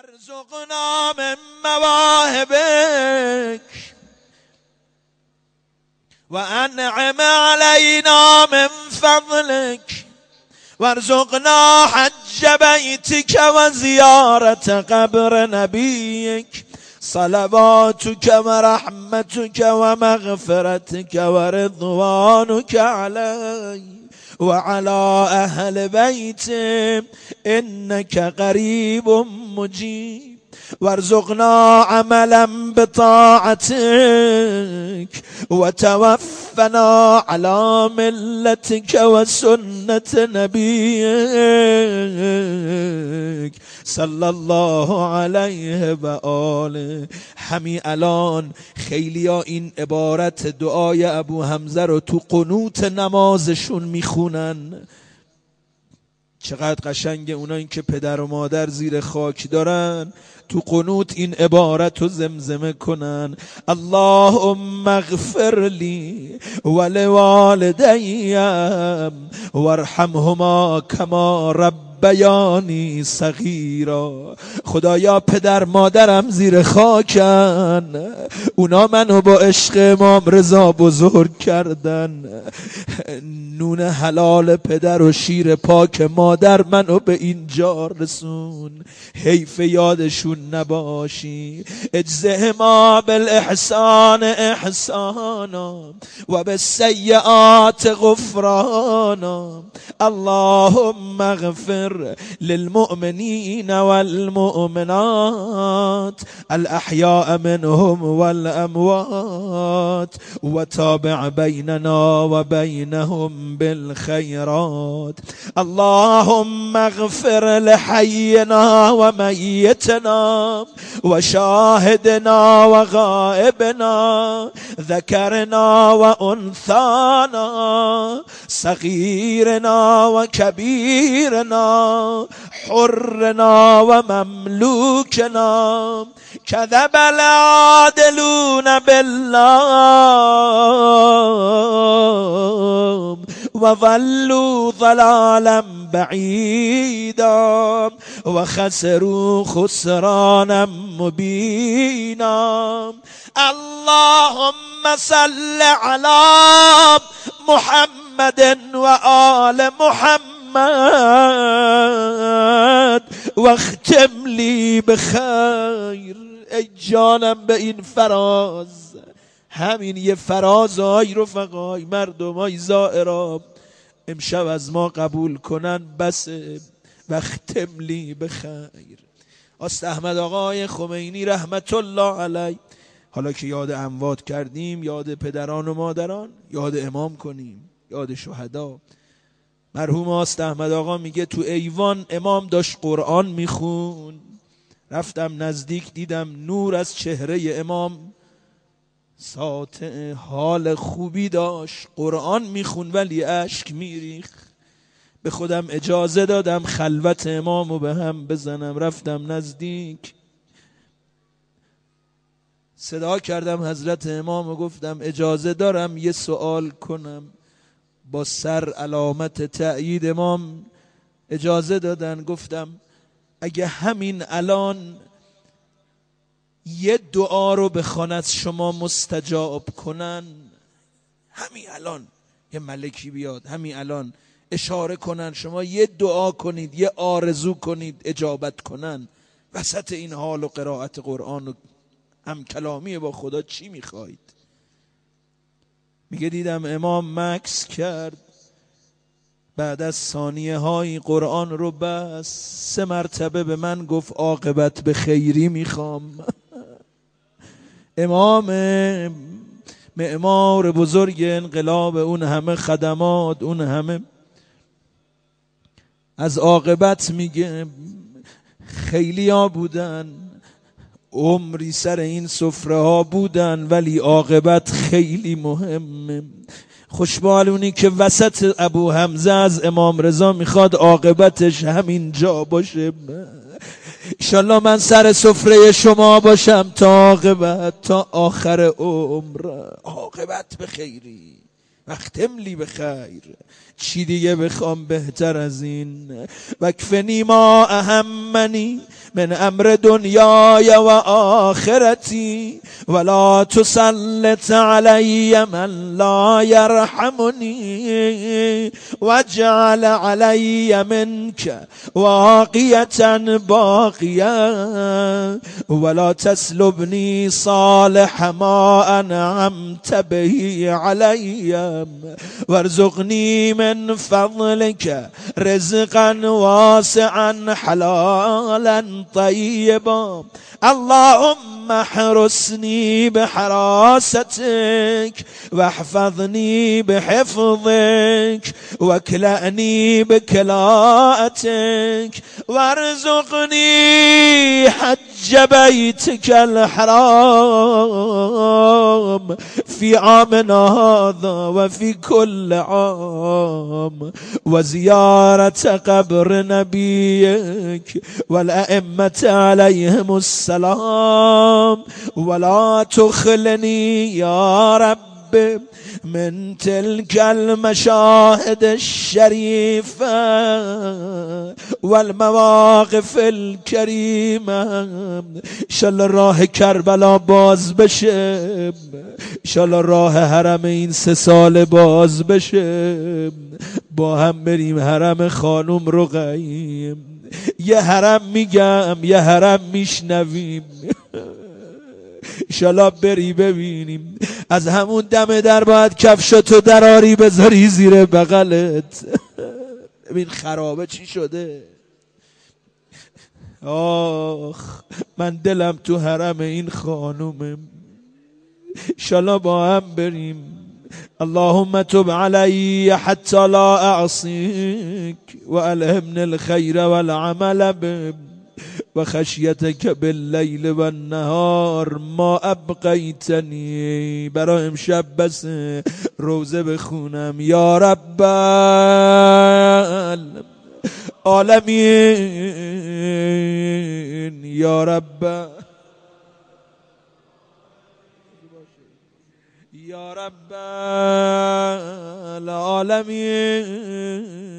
وارزقنا من مواهبك وأنعم علينا من فضلك وارزقنا حج بيتك وزيارة قبر نبيك صلواتك ورحمتك ومغفرتك ورضوانك علي وعلى أهل بيته إنك قريب مجيب وارزقنا عملا بطاعتك وتوفنا على ملتك وسنة نبيك صلی الله علیه و آله. همین الان خیلیا این عبارت دعای ابو حمزه رو تو قنوت نمازشون میخونن. چقدر قشنگه اونایی که پدر و مادر زیر خاک دارن تو قنوت این عبارت رو زمزمه کنن. اللهم اغفر لی ولوالدیم وارحمهما کما بیانی صغیرا. خدایا پدر مادرم زیر خاکن، اونا منو با عشق امام رضا بزرگ کردن. نون حلال پدر و شیر پاک مادر منو به اینجا رسون، حیف یادشون نباشی. اجزهما بالاحسان احسانا و بالسیئات غفرانا. اللهم اغفر للمؤمنين والمؤمنات الأحياء منهم والأموات وتابع بيننا وبينهم بالخيرات. اللهم اغفر لحينا وميتنا وشاهدنا وغائبنا ذكرنا وأنثانا صغيرنا وكبيرنا حرنا ومملوكنا. كذب العادلون بالله وظلوا ضلالا بعيدا وخسروا خسرانا مبينا. اللهم صل على محمد وآل محمد واختم لی بخیر. ای جانم به این فراز، همین یه فراز های رفقای مردمای زائرام امشب از ما قبول کنن بس. واختم لی بخیر. است احمد آقای خمینی رحمت الله علیه. حالا که یاد اموات کردیم، یاد پدران و مادران، یاد امام کنیم، یاد شهدا. مرحوم است احمد آقا میگه تو ایوان امام داشت قرآن میخون، رفتم نزدیک دیدم نور از چهره امام ساطع، حال خوبی داشت، قرآن میخون ولی اشک میریخ. به خودم اجازه دادم خلوت امامو به هم بزنم، رفتم نزدیک صدا کردم حضرت امامو، گفتم اجازه دارم یه سوال کنم؟ با سر علامت تأیید امام اجازه دادن. گفتم اگه همین الان یه دعا رو بخوان از شما مستجاب کنن، همین الان یه ملکی بیاد همین الان اشاره کنن شما یه دعا کنید، یه آرزو کنید اجابت کنن، وسط این حال و قرائت قرآن و هم کلامی با خدا چی میخواید؟ میگه دیدم امام مکس کرد، بعد از ثانیه های قرآن رو بس، 3 مرتبه به من گفت عاقبت به خیری میخوام. امام معمار بزرگ انقلاب، اون همه خدمات، اون همه از عاقبت میگه. خیلی ها بودن عمری سر این سفره ها بودن ولی عاقبت خیلی مهمه. خوشبالونی که وسط ابو حمزه از امام رضا میخواد عاقبتش همین جا باشه. انشالله من سر سفره شما باشم تا عاقبت، تا آخر عمر. عاقبت به خیری. واختم لی به خیر. چی دیگه بخوام بهتر از این؟ وکفنی ما اهمنی من امر دنیای و آخرتی ولا تسلط علی من لا یرحمنی واجعل علی منک واقیة باقیة ولا تسلبنی صالح ما انعمت به علی وارزقنی من فضلك رزقا واسعا حلالا طيبا اللهم احرسني بحراستك واحفظني بحفظك واكلأني بكلاءتك وارزقني حج بيتك الحرام في عامنا هذا وفي كل عام وزيارة قبر نبيك والأئمة عليهم السلام ولا تخلني يا رب من تلك المشاهد الشريفة والمواقف الكريمة. انشالله راه کربلا باز بشه، انشالله راه حرم این 3 سال باز بشه، با هم بریم حرم خانم رقیه. یه حرم میگم یه حرم میشنویم. انشالله بری ببینیم. از همون دم در باید کفشتو دراری بذاری زیر بغلت. ببین خرابه چی شده. آخ من دلم تو حرم این خانومه. انشالله با هم بریم. اللهم تب علی حتی لا اعصیک و الهمنی الخیر والعمل به و خشیتک باللیل و النهار ما ابقیتنی. برای امشب بس روزه بخونم. یا رب العالمین، یا رب، یا رب العالمین.